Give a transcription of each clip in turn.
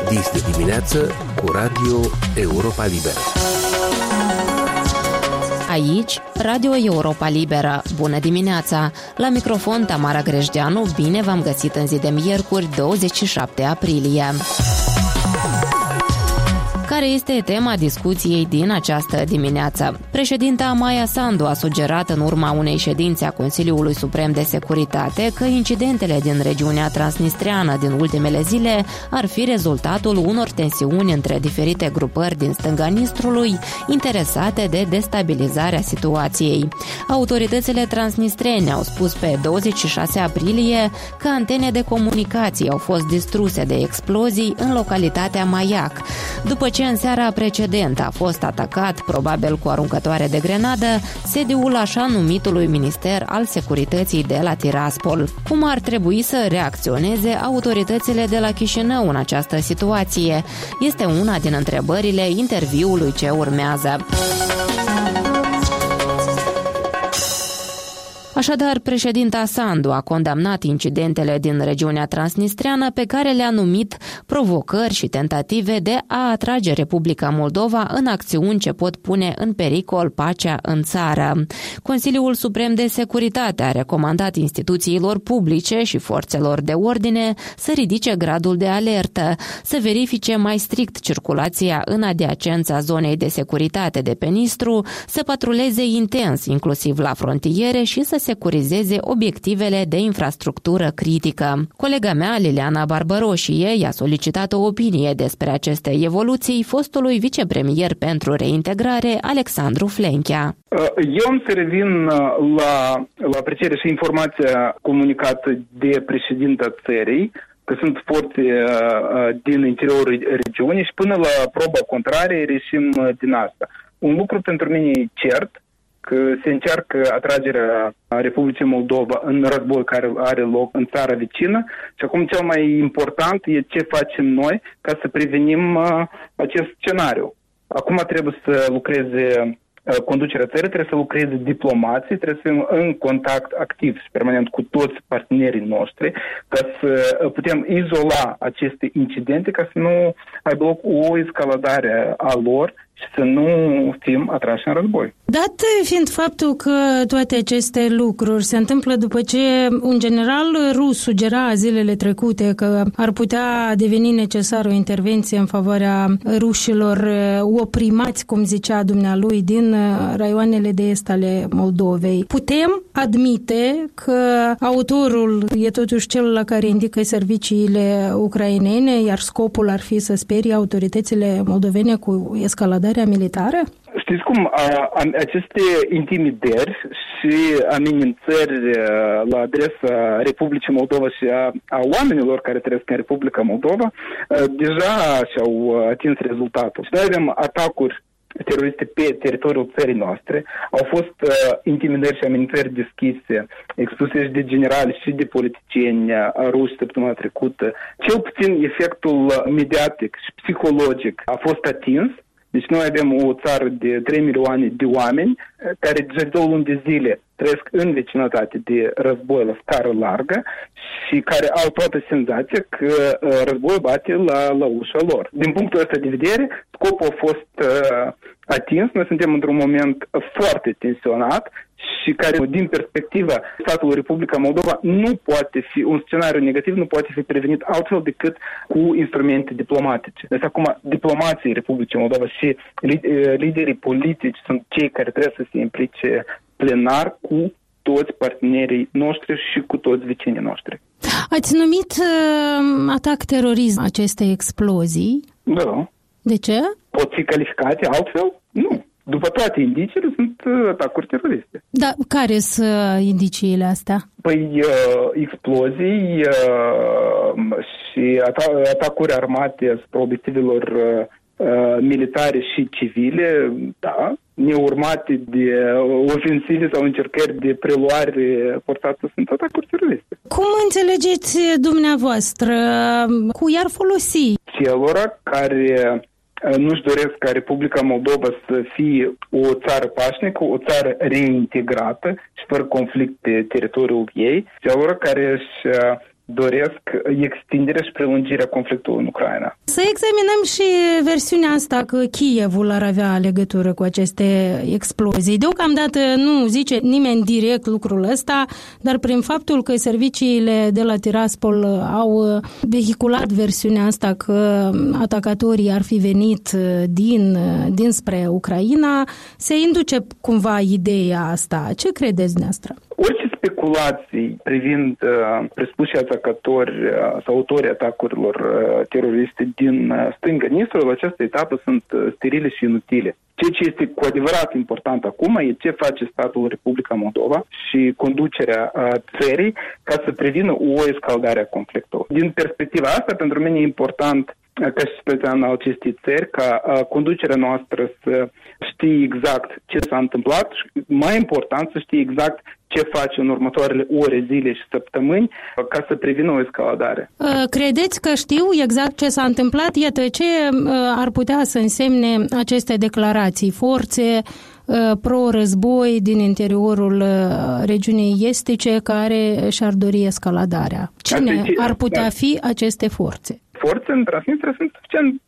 Este dimineață cu Radio Europa Liberă. Aici, Radio Europa Liberă. Bună dimineața! La microfon Tamara Grejdeanu, bine v-am găsit în zi de miercuri, 27 aprilie. Care este tema discuției din această dimineață? Președinta Maia Sandu a sugerat în urma unei ședințe a Consiliului Suprem de Securitate că incidentele din regiunea transnistreană din ultimele zile ar fi rezultatul unor tensiuni între diferite grupări din stânga Nistrului interesate de destabilizarea situației. Autoritățile transnistrene au spus pe 26 aprilie că antene de comunicații au fost distruse de explozii în localitatea Maiac, după ce în seara precedentă a fost atacat, probabil cu aruncătoare de grenadă, sediul așa numitului Minister al Securității de la Tiraspol. Cum ar trebui să reacționeze autoritățile de la Chișinău în această situație? Este una din întrebările interviului ce urmează. Așadar, președinta Sandu a condamnat incidentele din regiunea transnistreană pe care le-a numit provocări și tentative de a atrage Republica Moldova în acțiuni ce pot pune în pericol pacea în țară. Consiliul Suprem de Securitate a recomandat instituțiilor publice și forțelor de ordine să ridice gradul de alertă, să verifice mai strict circulația în adiacența zonei de securitate de pe Nistru, să patruleze intens, inclusiv la frontiere, și să securizeze obiectivele de infrastructură critică. Colega mea, Liliana Barbaroșie, i-a solicitat o opinie despre aceste evoluții fostului vicepremier pentru reintegrare, Alexandru Flenchea. Eu am să revin la aprecierea și informația comunicată de președinta țării, că sunt forțe din interiorul regiunii și până la proba contrarie reșim din asta. Un lucru pentru mine e cert, că se încearcă atragerea Republicii Moldova în război care are loc în țara vecină și acum cel mai important e ce facem noi ca să prevenim acest scenariu. Acum trebuie să lucreze conducerea țării, trebuie să lucreze diplomații, trebuie să fim în contact activ și permanent cu toți partenerii noștri ca să putem izola aceste incidente, ca să nu aibă loc o escaladare a lor și să nu fim atrași în război. Dat fiind faptul că toate aceste lucruri se întâmplă după ce un general rus sugera zilele trecute că ar putea deveni necesară o intervenție în favoarea rușilor oprimați, cum zicea dumnealui, din raioanele de est ale Moldovei, putem admite că autorul e totuși cel la care indică serviciile ucrainene, iar scopul ar fi să sperie autoritățile moldovene cu escaladarea militară? Știți cum, aceste intimidări și amenințări la adresa Republicii Moldova și a oamenilor care trăiesc în Republica Moldova deja și-au atins rezultatul. Și noi avem atacuri teroriste pe teritoriul țării noastre, au fost intimidări și amenințări deschise, expuse și de generali și de politicieni ruși săptămâna trecută. Cel puțin efectul mediatic și psihologic a fost atins. Deci noi avem o țară de 3 milioane de oameni care deja de 2 luni de zile trăiesc în vecinătate de război la scară largă și care au toată senzația că războiul bate la ușa lor. Din punctul ăsta de vedere, scopul a fost atins. Noi suntem într-un moment foarte tensionat și care, din perspectiva statului Republica Moldova, nu poate fi, un scenariu negativ nu poate fi prevenit altfel decât cu instrumente diplomatice. Deci acum, diplomații Republicii Moldova și liderii politici sunt cei care trebuie să se implice plenar cu toți partenerii noștri și cu toți vecinii noștri. Ați numit atac terorism aceste explozii? Da. De ce? Pot fi calificate altfel? Nu. După toate indiciile sunt atacuri teroriste. Da, care sunt indiciile astea? Păi explozii și atacuri armate asupra obiectivelor militare și civile, da, neurmate de ofensive sau încercări de preluare forțată, sunt atacuri teroriste. Cum înțelegeți dumneavoastră? Cui ar folosi? Celor care nu-și doresc ca Republica Moldova să fie o țară pașnică, o țară reintegrată și fără conflict pe teritoriul ei, celor care își doresc extinderea și prelungirea conflictului în Ucraina. Să examinăm și versiunea asta că Kievul ar avea legătură cu aceste explozii. Deocamdată nu zice nimeni direct lucrul ăsta, dar prin faptul că serviciile de la Tiraspol au vehiculat versiunea asta că atacatorii ar fi venit dinspre Ucraina, se induce cumva ideea asta. Ce credeți dumneavoastră? Orice speculații privind presupuși atacatori sau autorii atacurilor teroriste din stânga Nistrului, la această etapă sunt sterile și inutile. Ceea ce este cu adevărat important acum e ce face statul Republica Moldova și conducerea țării ca să prevină o escaladare a conflictului. Din perspectiva asta, pentru mine e important ca și cetățean al acestei țări, ca conducerea noastră să știe exact ce s-a întâmplat și, mai important, să știe exact ce face în următoarele ore, zile și săptămâni ca să prevină o escaladare. Credeți că știu exact ce s-a întâmplat? Iată, ce ar putea să însemne aceste declarații? Forțe pro-război din interiorul regiunii estice care și-ar dori escaladarea. Cine ar putea fi aceste forțe? Forțe în Transnistria sunt suficient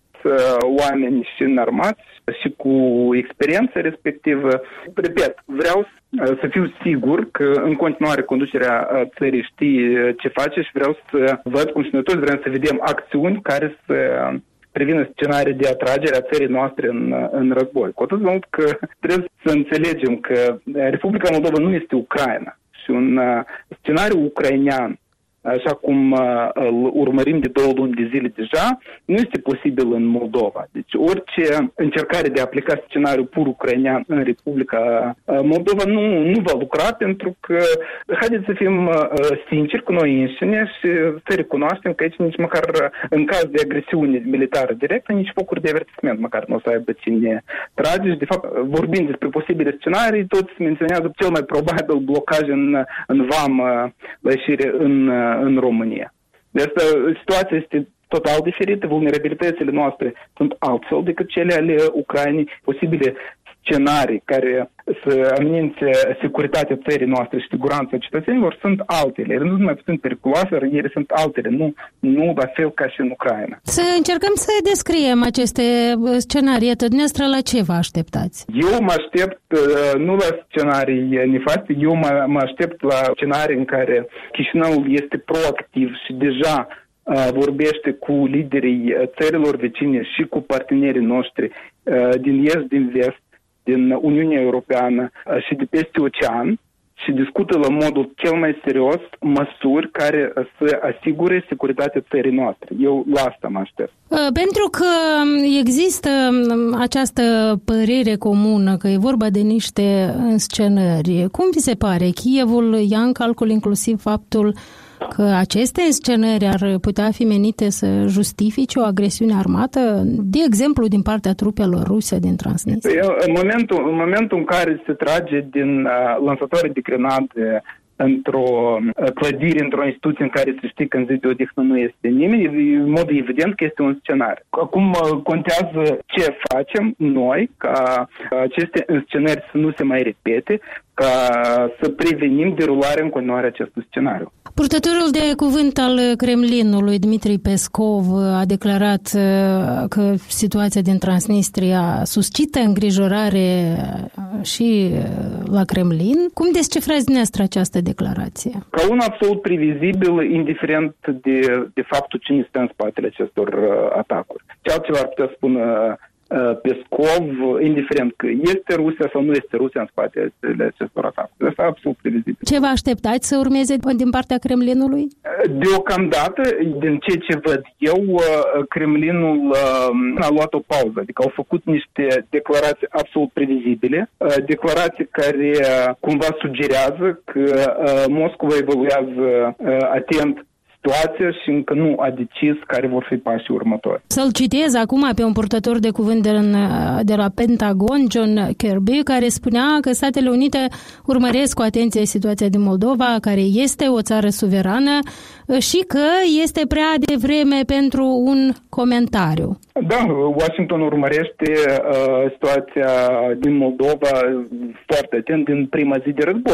oameni și înarmați și cu experiență respectivă. Repet, vreau să fiu sigur că în continuare conducerea țării știe ce face și vreau să văd cum și noi toți vrem să vedem acțiuni care să prevină scenarii de atragere a țării noastre în război. Cu atât mult că trebuie să înțelegem că Republica Moldova nu este Ucraina și un scenariu ucrainean, așa cum îl urmărim de 2 luni de zile deja, nu este posibil în Moldova. Deci orice încercare de a aplica scenariul pur ucrainean în Republica Moldova nu va lucra, pentru că, haideți să fim sinceri cu noi înșine și să recunoaștem că aici nici măcar în caz de agresiune militară directă, nici focuri de avertisment măcar nu o să aibă cine trage. Și de fapt, vorbind despre posibile scenarii, toți menționează cel mai probabil blocaj în vamă la ieșire în România. De asta situația este total diferită, vulnerabilitățile noastre sunt altfel decât cele ale Ucrainei, posibile scenarii care să amenințe securitatea țării noastre și siguranța cetățenilor sunt altele. Ele nu sunt mai puțin periculoase, dar ele sunt altele, nu la fel ca și în Ucraina. Să încercăm să descriem aceste scenarii. Dumneavoastră, la ce vă așteptați? Eu mă aștept nu la scenarii nefaste, eu mă aștept la scenarii în care Chișinăul este proactiv și deja vorbește cu liderii țărilor vecine și cu partenerii noștri din est, din vest, din Uniunea Europeană și de peste ocean și discută la modul cel mai serios măsuri care să asigure securitatea țării noastre. Eu la asta mă aștept. Pentru că există această părere comună că e vorba de niște înscenări, cum vi se pare? Kievul ia în calcul inclusiv faptul că aceste scenări ar putea fi menite să justifice o agresiune armată, de exemplu, din partea trupelor ruse din Transnistria? În momentul în care se trage din lansatoare de grenade într-o clădire, într-o instituție în care se știe că în zi de odihnă nu este nimeni, în mod evident că este un scenariu. Acum contează ce facem noi ca aceste scenarii să nu se mai repete, ca să prevenim derularea în continuare acestui scenariu. Purtătorul de cuvânt al Kremlinului, Dmitri Peskov, a declarat că situația din Transnistria suscită îngrijorare și la Kremlin. Cum descifrați dumneavoastră această declarație? Ca un absolut previzibil, indiferent de faptul cine stă în spatele acestor atacuri. Ce altceva ar putea spune Peskov, indiferent că este Rusia sau nu este Rusia în spatele acestor atacuri. Asta e absolut previzibil. Ce vă așteptați să urmeze din partea Kremlinului? Deocamdată, din ceea ce văd eu, Kremlinul a luat o pauză. Adică au făcut niște declarații absolut previzibile, declarații care cumva sugerează că Moscova evoluează atent situația și încă nu a decis care vor fi pașii următori. Să-l citez acum pe un purtător de cuvânt de la Pentagon, John Kirby, care spunea că Statele Unite urmăresc cu atenție situația din Moldova, care este o țară suverană și că este prea devreme pentru un comentariu. Da, Washington urmărește situația din Moldova foarte atent din prima zi de război.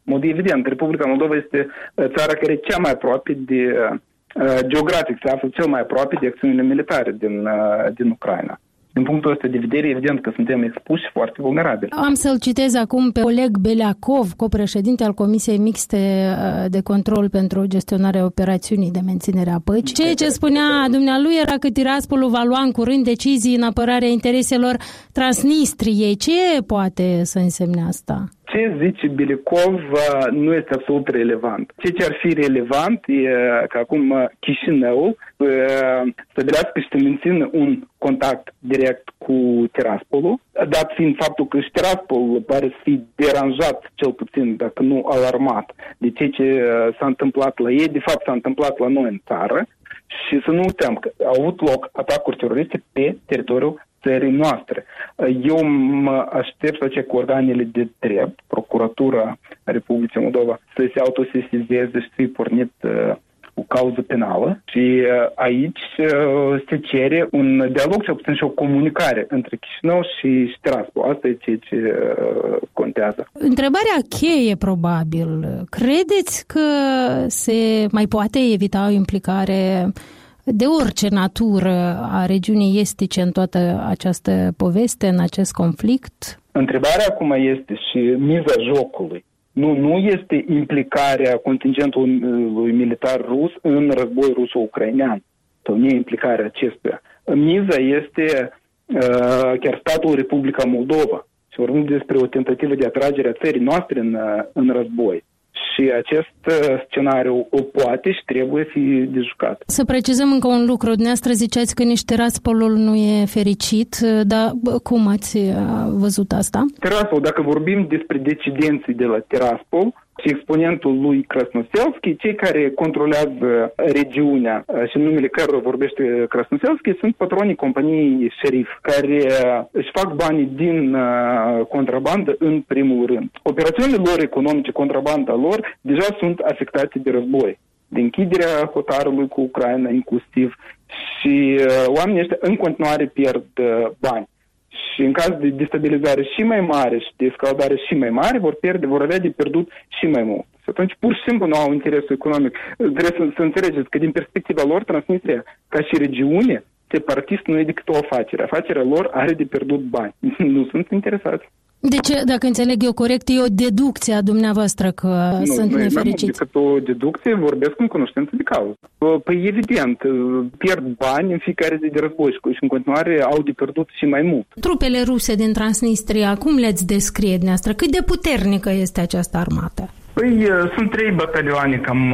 mod evident, Republica Moldova este țara care e cea mai aproape de, geografic, se află cel mai aproape de acțiunile militare din Ucraina. Din punctul ăsta de vedere, evident că suntem expuși și foarte vulnerabili. Am să-l citez acum pe Oleg Beliacov, copreședinte al Comisiei Mixte de Control pentru gestionarea operațiunii de menținere a păcii. Ceea ce spunea dumnealui era că Tiraspolul va lua în curând decizii în apărarea intereselor Transnistriei. Ce poate să însemne asta? Ce zice Beliacov nu este absolut relevant. Ce ar fi relevant e că acum Chișinăul stabilească și să mențină un contact direct cu Tiraspolul, dat fiind faptul că și Tiraspol pare să fi deranjat, cel puțin, dacă nu alarmat, de ce s-a întâmplat la ei, de fapt s-a întâmplat la noi în țară, și să nu uităm că au avut loc atacuri teroriste pe teritoriul țării noastre. Eu mă aștept să cu organele de drept, Procuratura Republicii Moldova, să se autosesizeze și să-i pornit o cauză penală și aici se cere un dialog, cel puțin și o comunicare între Chișinău și Tiraspol. Asta e ceea ce contează. Întrebarea cheie, probabil. Credeți că se mai poate evita o implicare de orice natură a regiunii estice în toată această poveste, în acest conflict? Întrebarea acum este și miza jocului. Nu este implicarea contingentului militar rus în război ruso-ucrainean, sau nu implicarea acestuia. Miza este chiar statul Republica Moldova. Și vorbim despre o tentativă de atragere a țării noastre în război. Și acest scenariu o poate și trebuie fi de jucat. Să precizăm încă un lucru. Dumneavoastră ziceați că nici Tiraspolul nu e fericit, dar cum ați văzut asta? Tiraspol, dacă vorbim despre decidenții de la Tiraspol și exponentul lui Krasnoselski, cei care controlează regiunea și în numele cărora vorbește Krasnoselski sunt patronii companiei Șerif, care își fac banii din contrabandă în primul rând. Operațiunile lor economice, contrabanda lor, deja sunt afectate de război, de închiderea hotarului cu Ucraina inclusiv, și oamenii ăștia în continuare pierd bani. Și în caz de destabilizare și mai mare și de escaladare și mai mare, vor avea de pierdut și mai mult. Și atunci pur și simplu nu au interesul economic. Trebuie să înțelegeți că din perspectiva lor, Transnistria, ca și regiune, separatist nu e decât o afacere. Afacerea lor are de pierdut bani. Nu sunt interesați. Deci, dacă înțeleg eu corect, e o deducție a dumneavoastră că sunt nefericiți. Nu, decât o deducție, vorbesc în cunoștință de cauză. Păi evident, pierd bani în fiecare zi de război și în continuare au de pierdut și mai mult. Trupele ruse din Transnistria, cum le-ați descrie dumneavoastră? Cât de puternică este această armată? Păi, sunt 3 batalioane, cam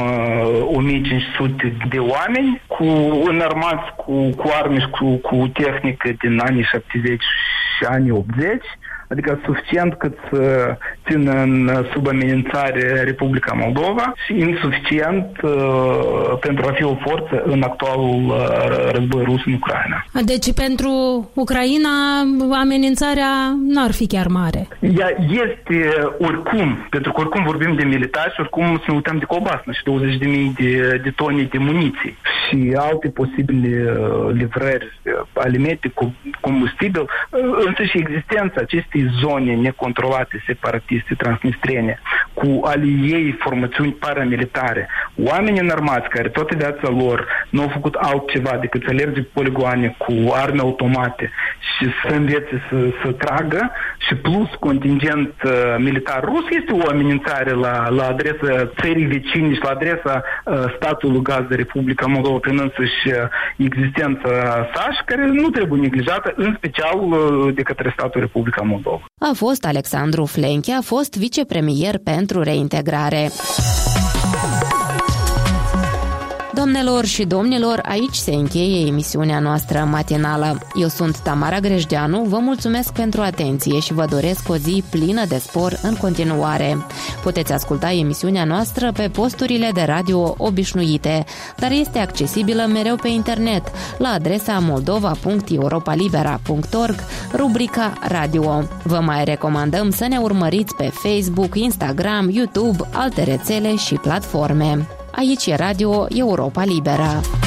1500 de oameni, înarmați cu arme și cu tehnică din anii 70 și anii 80, adică suficient cât să țină sub amenințare Republica Moldova și insuficient pentru a fi o forță în actualul război rus în Ucraina. Deci pentru Ucraina amenințarea n-ar fi chiar mare? Ea este oricum, pentru că oricum vorbim de militari și oricum să ne uităm de colbasnă și 20.000 de tone de muniții și alte posibile livrări alimente, combustibil, însă și existența acestei zone necontrolate, separatiste, transnistrene, cu ale ei formațiuni paramilitare, oameni înarmați care toată viața lor nu au făcut altceva decât să alerge pe poligoane cu arme automate și să învețe să tragă, și plus contingent militar rus, este o amenințare la adresa țării vecine și la adresa statului gazdă Republica Moldova prin însăși existența sa și care nu trebuie neglijată, în special de către statul Republica Moldova. A fost Alexandru Flenchea, a fost vicepremier pentru reintegrare. Doamnelor și domnilor, aici se încheie emisiunea noastră matinală. Eu sunt Tamara Grejdeanu, vă mulțumesc pentru atenție și vă doresc o zi plină de spor în continuare. Puteți asculta emisiunea noastră pe posturile de radio obișnuite, dar este accesibilă mereu pe internet, la adresa moldova.europalibera.org, rubrica Radio. Vă mai recomandăm să ne urmăriți pe Facebook, Instagram, YouTube, alte rețele și platforme. Aici e Radio Europa Liberă.